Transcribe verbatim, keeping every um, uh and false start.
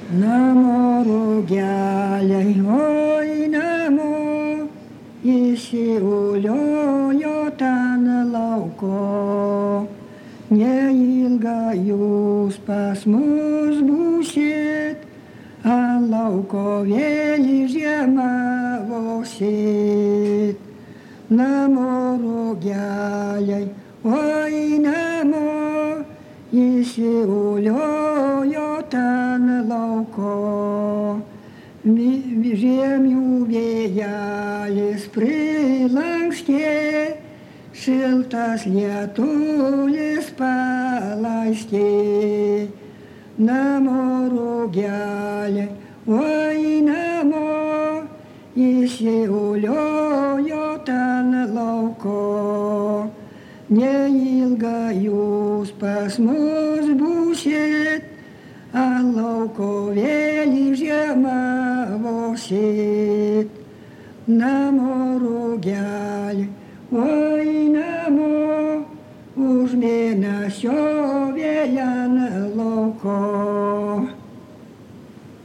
Namo rugeliai, oi namo, įsiuliojo ten lauko. Neilga jūs pas mus būsit, ant lauko vėl žiemavosit. Namo rugeliai, oi namo, įsiuliojo ten lauko. Žiemių vėjelis prilankstė, šiltas lietulis palaistė. Namo rugeliai, oi namo, įsiuliojo ten lauko. Neilga jūs pas mus būsit, ant lauko vėl žiemavosit. Namo rugeliai, oi namo, už mėnesio vėl ant lauko.